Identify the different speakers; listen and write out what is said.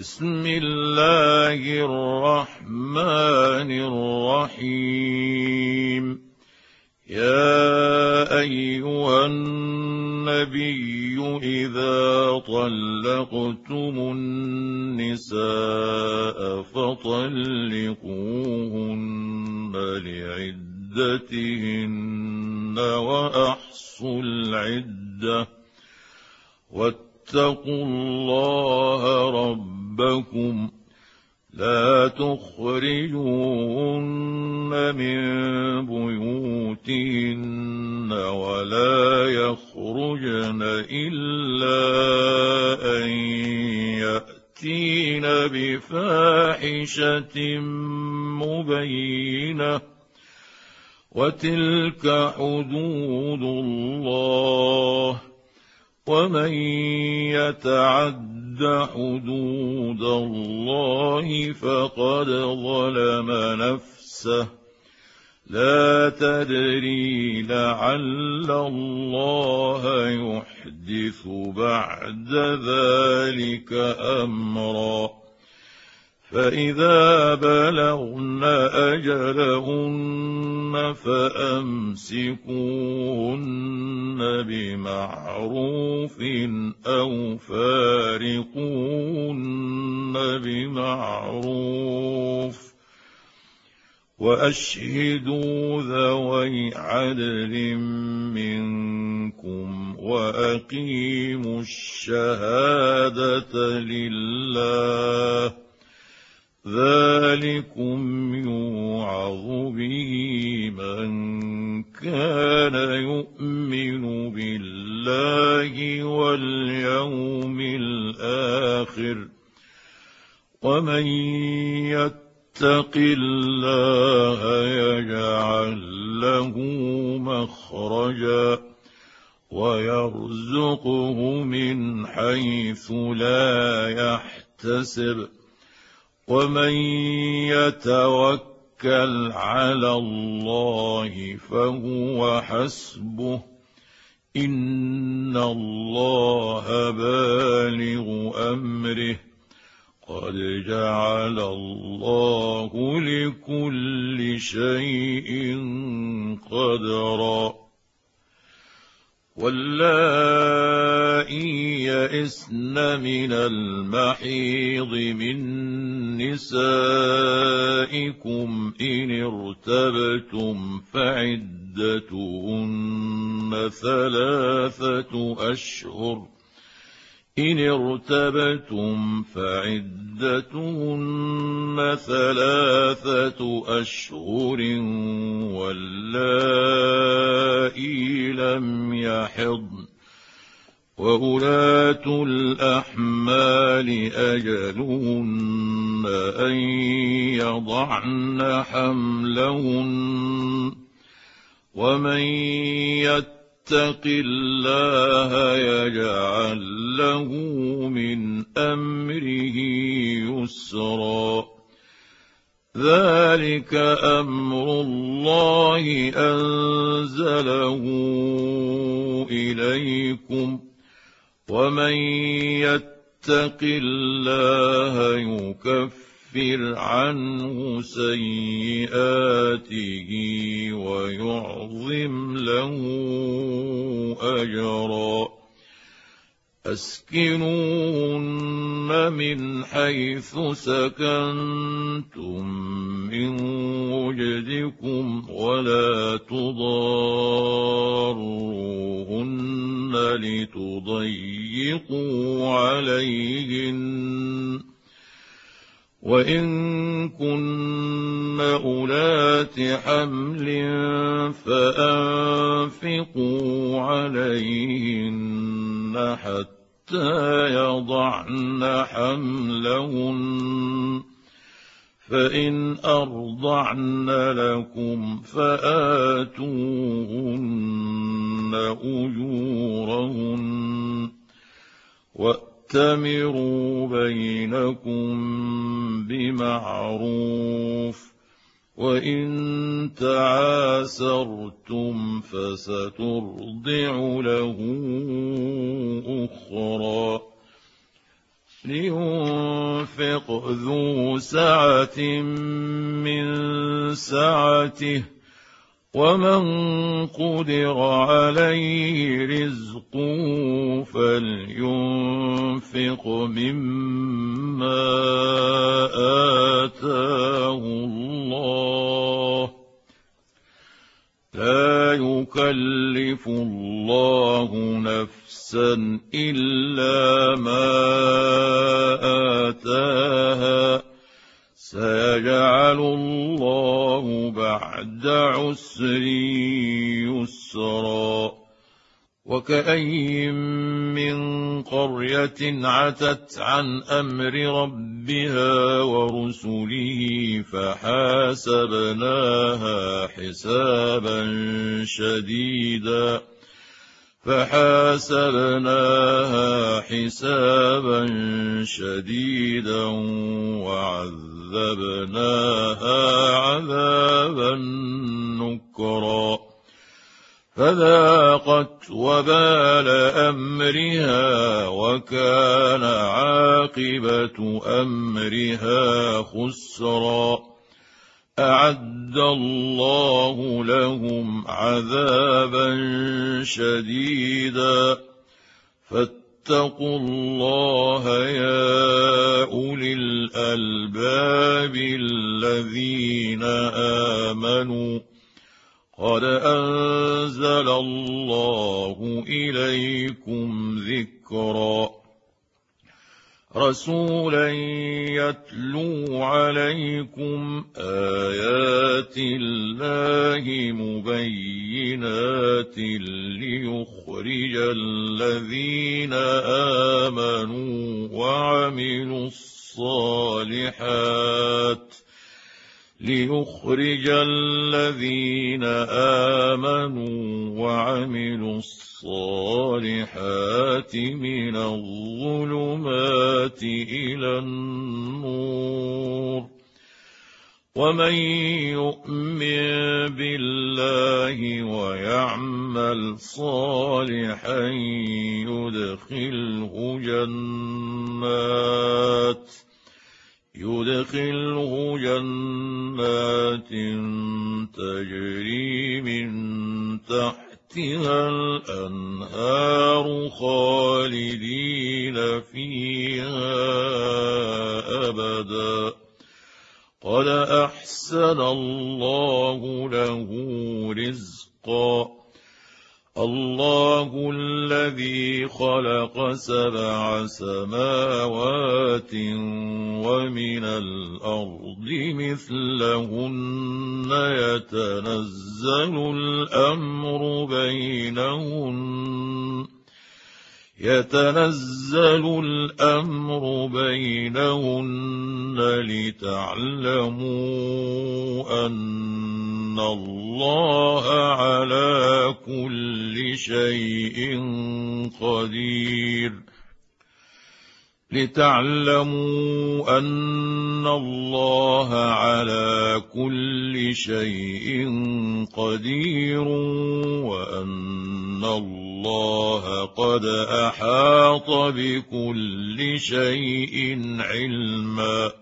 Speaker 1: بسم الله الرحمن الرحيم. يا أيها النبي إذا طلقتم النساء فطلقوهن لعدتهن وأحصوا العدة واتقوا الله ربكم لا تخرجوهن من بيوتهن ولا يخرجن إلا أن يأتين بفاحشة مبينة وتلك حدود الله ومن يتعد حدود الله فقد ظلم نفسه لا تدري لعل الله يحدث بعد ذلك أمرا. فإذا بلغن أجلهن فأمسكوهن بمعروف أو فارقوهن بمعروف وأشهدوا ذوي عدل منكم وأقيموا الشهادة لله ذلكم يوعظ به من كان يؤمن بالله واليوم الآخر ومن يتق الله يجعل له مخرجا ويرزقه من حيث لا يحتسب ومن يتوكل على الله فهو حسبه إن الله بالغ أمره قد جعل الله لكل شيء قدرا. واللائي يئسن من المحيض من نسائكم إن ارتبتم فعدتهن ثلاثة أشهر واللائي لم يحضن وأولاة الأحمال أجلهن أن يضعن حملهن ومن يتق الله يجعل له من أمره يسرا. ذلك أمر الله أنزله إليكم ومن يتق الله يكفر عنه سيئاته ويعظم له أجرا. أسكنوهن من حيث سكنتم من وجدكم ولا تضاروهن لتضيقوا عليهن وإن كن أولات حمل فأنفقوا عليهن حتى يضعن حملهن فإن أرضعن لكم فآتوهن أجورهن وأتمروا بينكم بمعروف وإن تعاسرتم فسترضع له أخرى. لينفق ذو سعة من سعته ومن قدر عليه رزقه فلينفق مما آتاه الله لا يكلف الله نفسا إلا ما آتاها سيجعل الله بعد عسر يسرا وكأين من قرية عتت عن أمر ربها ورسله فحاسبناها حسابا شديدا وعذبناها عذابا نكرا فذاقت وبال أمرها وكان عاقبة أمرها خسرا أعد الله لهم عذابا شديدا فاتقوا الله يا أولي الألباب الذين آمنوا قد أنزل الله إليكم ذكرا رسولا يتلو عليكم آيات الله مبينات ليخرج الذين آمنوا وعملوا الصالحات من الظلمات إلى النور ومن يؤمن بالله ويعمل صالحا يدخله جنات تجري من تحتها الأنهار خالدين فيها أبدا قد أحسن الله له رزقا الله الذي خلق 7 سماوات ومن الأرض مثلهن يتنزل الأمر بينهن لتعلموا أن الله على كل شيء قدير وأن الله قد أحاط بكل شيء علما